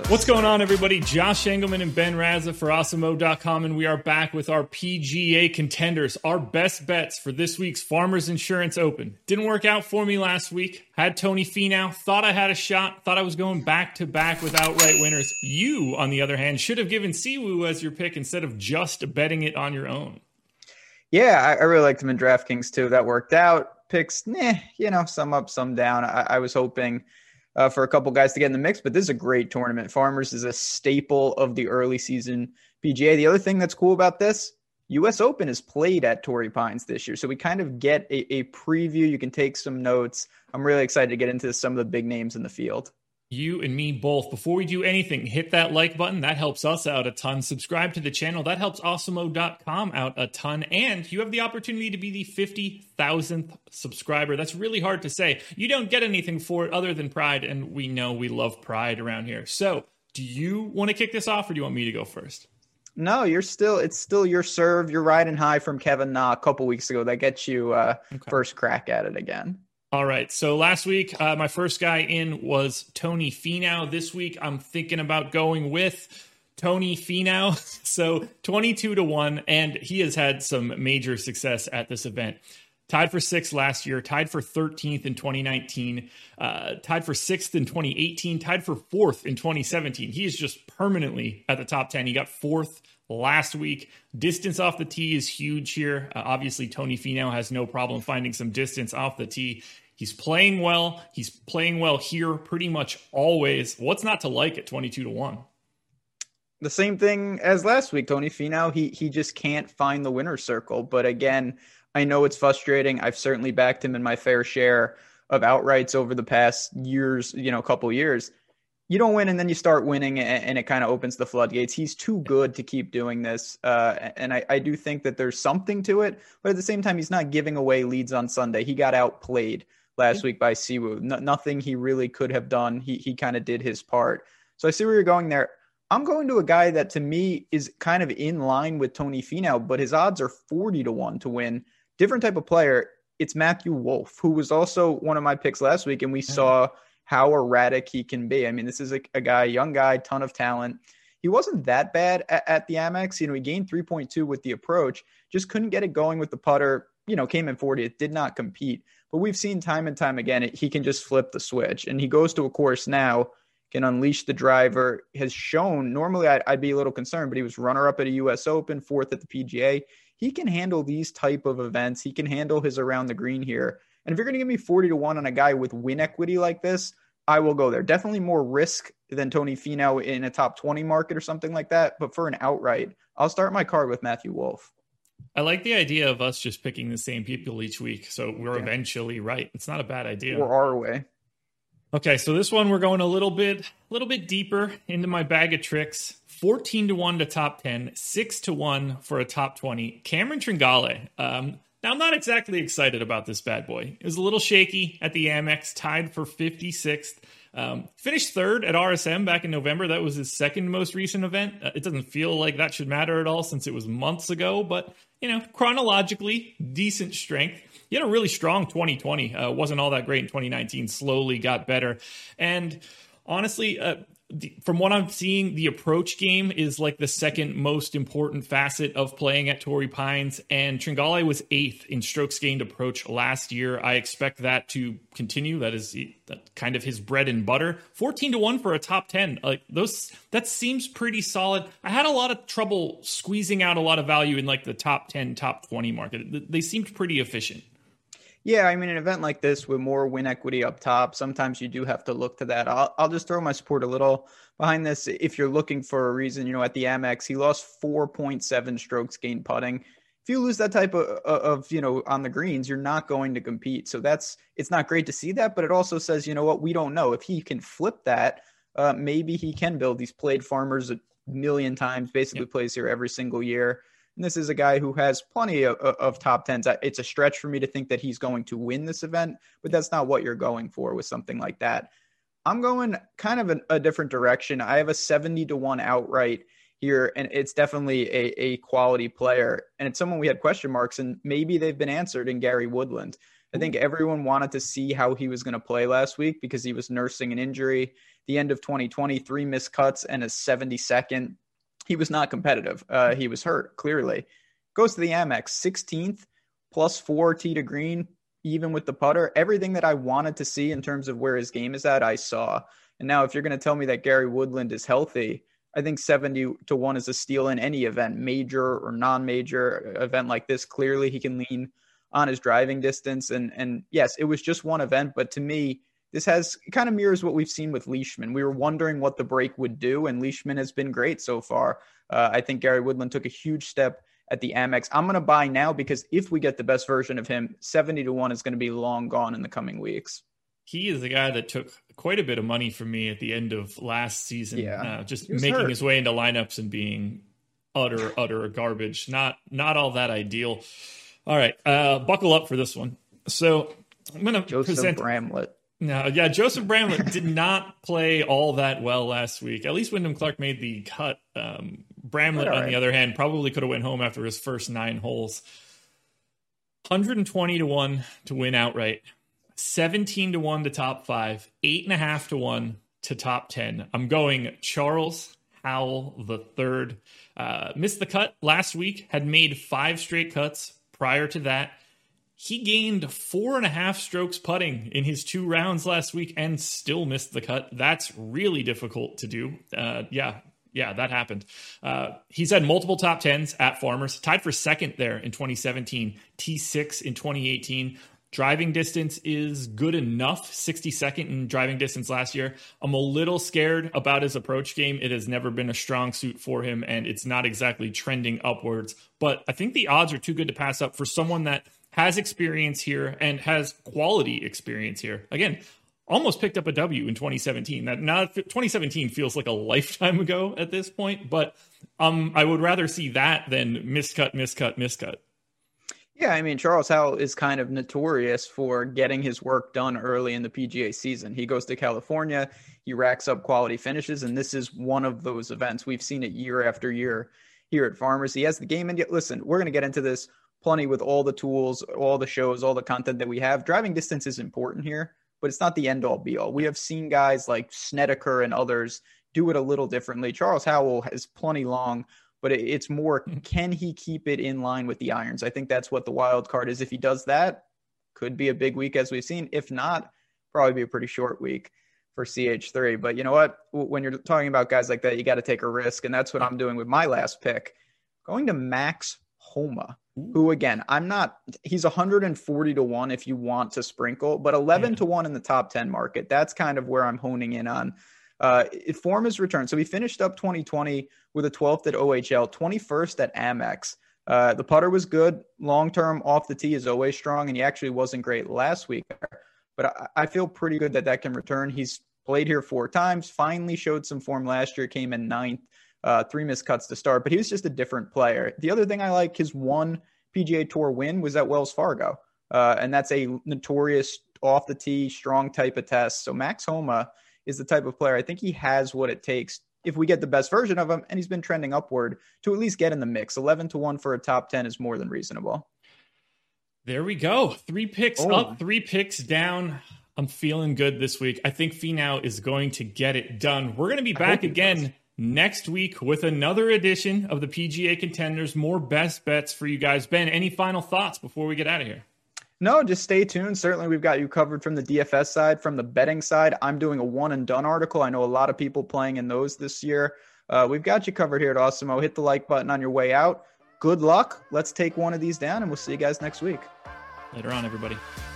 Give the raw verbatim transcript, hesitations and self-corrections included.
What's going on, everybody? Josh Engelman and Ben Raza for Awesemo dot com, and we are back with our P G A contenders, our best bets for this week's Farmers Insurance Open. Didn't work out for me last week. Had Tony Finau, thought I had a shot, thought I was going back-to-back with outright winners. You, on the other hand, should have given Siwoo as your pick instead of just betting it on your own. Yeah, I, I really liked him in DraftKings too. That worked out. Picks, nah, you know, some up, some down. I, I was hoping Uh, for a couple guys to get in the mix, but this is a great tournament. Farmers is a staple of the early season P G A. The other thing that's cool about this, U S Open is played at Torrey Pines this year, so we kind of get a, a preview. You can take some notes. I'm really excited to get into some of the big names in the field. You and me both. Before we do anything, hit that like button. That helps us out a ton. Subscribe to the channel. That helps Awesemo dot com out a ton. And you have the opportunity to be the fifty thousandth subscriber. That's really hard to say. You don't get anything for it other than pride, and we know we love pride around here. So do you want to kick this off, or do you want me to go first? No, you're still, it's still your serve. You're riding high from Kevin Na a couple weeks ago. That gets you uh, okay. First crack at it again. All right, so last week, uh, my first guy in was Tony Finau. This week, I'm thinking about going with Tony Finau. So twenty-two to one, and he has had some major success at this event. Tied for sixth last year, tied for thirteenth in twenty nineteen, uh, tied for sixth in twenty eighteen, tied for fourth in twenty seventeen. He is just permanently at the top ten. He got fourth last week. Distance off the tee is huge here. Uh, obviously, Tony Finau has no problem finding some distance off the tee. He's playing well. He's playing well here pretty much always. What's not to like at twenty-two to one? The same thing as last week, Tony Finau. He he just can't find the winner's circle. But again, I know it's frustrating. I've certainly backed him in my fair share of outrights over the past years, you know, couple years. You don't win and then you start winning and, and it kind of opens the floodgates. He's too good to keep doing this. Uh, and I, I do think that there's something to it. But at the same time, he's not giving away leads on Sunday. He got outplayed last week by Siwoo. No, nothing he really could have done. He he kind of did his part. So I see where you're going there. I'm going to a guy that to me is kind of in line with Tony Finau, but his odds are forty to one to win. Different type of player. It's Matthew Wolff, who was also one of my picks last week, and we saw how erratic he can be. I mean, this is a, a guy, young guy, ton of talent. He wasn't that bad at, at the Amex. You know, he gained three point two with the approach, just couldn't get it going with the putter. You know, came in fortieth, did not compete. But we've seen time and time again, it, he can just flip the switch. And he goes to a course now, can unleash the driver, has shown, normally I'd, I'd be a little concerned, but he was runner-up at a U S Open, fourth at the P G A. He can handle these type of events. He can handle his around the green here. And if you're going to give me forty to one on a guy with win equity like this, I will go there. Definitely more risk than Tony Finau in a top twenty market or something like that. But for an outright, I'll start my card with Matthew Wolff. I like the idea of us just picking the same people each week, so we're yeah. eventually right. It's not a bad idea. Or our way. Okay, so this one we're going a little bit, a little bit deeper into my bag of tricks. fourteen to one to top ten, six to one for a top twenty. Cameron Tringale. Um, now, I'm not exactly excited about this bad boy. It was a little shaky at the Amex, tied for fifty-sixth. Um, finished third at R S M back in November. That was his second most recent event. Uh, it doesn't feel like that should matter at all since it was months ago, but, you know, chronologically, decent strength. He had a really strong twenty twenty. Uh, wasn't all that great in twenty nineteen. Slowly got better. And honestly, uh, the, from what I'm seeing, the approach game is like the second most important facet of playing at Torrey Pines. And Tringale was eighth in strokes gained approach last year. I expect that to continue. That is kind of his bread and butter. fourteen to one for a top ten. Like those, that seems pretty solid. I had a lot of trouble squeezing out a lot of value in like the top ten, top twenty market. They seemed pretty efficient. Yeah, I mean, an event like this with more win equity up top, sometimes you do have to look to that. I'll, I'll just throw my support a little behind this. If you're looking for a reason, you know, at the Amex, he lost four point seven strokes gained putting. If you lose that type of, of, you know, on the greens, you're not going to compete. So that's, it's not great to see that, but it also says, you know what, we don't know. If he can flip that, uh, maybe he can build. He's played Farmers a million times, basically yep. plays here every single year. And this is a guy who has plenty of, of top tens. It's a stretch for me to think that he's going to win this event, but that's not what you're going for with something like that. I'm going kind of a, a different direction. I have a seventy to one outright here, and it's definitely a, a quality player. And it's someone we had question marks, and maybe they've been answered in Gary Woodland. I think everyone wanted to see how he was going to play last week because he was nursing an injury. The end of twenty twenty, three missed cuts and a seventy-second. He was not competitive. Uh, he was hurt, clearly. Goes to the Amex, sixteenth, plus four tee to green, even with the putter. Everything that I wanted to see in terms of where his game is at, I saw. And now if you're going to tell me that Gary Woodland is healthy, I think seventy to one is a steal in any event, major or non-major event like this. Clearly, he can lean on his driving distance. And, and yes, it was just one event, but to me, this has kind of mirrors what we've seen with Leishman. We were wondering what the break would do, and Leishman has been great so far. Uh, I think Gary Woodland took a huge step at the Amex. I'm going to buy now because if we get the best version of him, seventy to one is going to be long gone in the coming weeks. He is the guy that took quite a bit of money from me at the end of last season, yeah. uh, just making hurt. his way into lineups and being utter, utter garbage. Not, not all that ideal. All right, uh, buckle up for this one. So I'm going to present Bramlett. No, yeah, Joseph Bramlett did not play all that well last week. At least Wyndham Clark made the cut. Um, Bramlett, right. on the other hand, probably could have went home after his first nine holes. one hundred twenty to one to win outright. seventeen to one to top five. eight and a half to one to top ten. I'm going Charles Howell the third. Uh, missed the cut last week. Had made five straight cuts prior to that. He gained four and a half strokes putting in his two rounds last week and still missed the cut. That's really difficult to do. Uh, yeah, yeah, that happened. Uh, he's had multiple top tens at Farmers, tied for second there in twenty seventeen, T six in twenty eighteen. Driving distance is good enough, sixty-second in driving distance last year. I'm a little scared about his approach game. It has never been a strong suit for him, and it's not exactly trending upwards. But I think the odds are too good to pass up for someone that has experience here and has quality experience here. Again, almost picked up a W in twenty seventeen. That now twenty seventeen feels like a lifetime ago at this point, but um, I would rather see that than miscut, miscut, miscut. Yeah, I mean, Charles Howell is kind of notorious for getting his work done early in the P G A season. He goes to California, he racks up quality finishes, and this is one of those events. We've seen it year after year here at Farmers. He has the game, and yet, listen, we're going to get into this plenty with all the tools, all the shows, all the content that we have. Driving distance is important here, but it's not the end-all, be-all. We have seen guys like Snedeker and others do it a little differently. Charles Howell has plenty long, but it's more, can he keep it in line with the irons? I think that's what the wild card is. If he does that, could be a big week as we've seen. If not, probably be a pretty short week for C H three. But you know what? When you're talking about guys like that, you got to take a risk. And that's what I'm doing with my last pick. Going to Max Homa, who again, I'm not, he's one hundred forty to one if you want to sprinkle, but eleven yeah. to one in the top ten market. That's kind of where I'm honing in on. Uh, it form his return. So he finished up twenty twenty with a twelfth at O H L, twenty-first at Amex. Uh, the putter was good. Long-term off the tee is always strong, and he actually wasn't great last week. But I, I feel pretty good that that can return. He's played here four times, finally showed some form last year, came in ninth, uh, three missed cuts to start, but he was just a different player. The other thing I like, his one P G A Tour win was at Wells Fargo, uh, and that's a notorious off the tee, strong type of test. So Max Homa is the type of player, I think he has what it takes if we get the best version of him, and he's been trending upward to at least get in the mix. eleven to one for a top ten is more than reasonable. There we go. Three picks oh. up, three picks down. I'm feeling good this week. I think Finau is going to get it done. We're going to be back again next week with another edition of the P G A Contenders. More best bets for you guys. Ben, any final thoughts before we get out of here? No, just stay tuned. Certainly, we've got you covered from the D F S side, from the betting side. I'm doing a one and done article. I know a lot of people playing in those this year. Uh, we've got you covered here at Awesemo. Hit the like button on your way out. Good luck. Let's take one of these down, and we'll see you guys next week. Later on, everybody.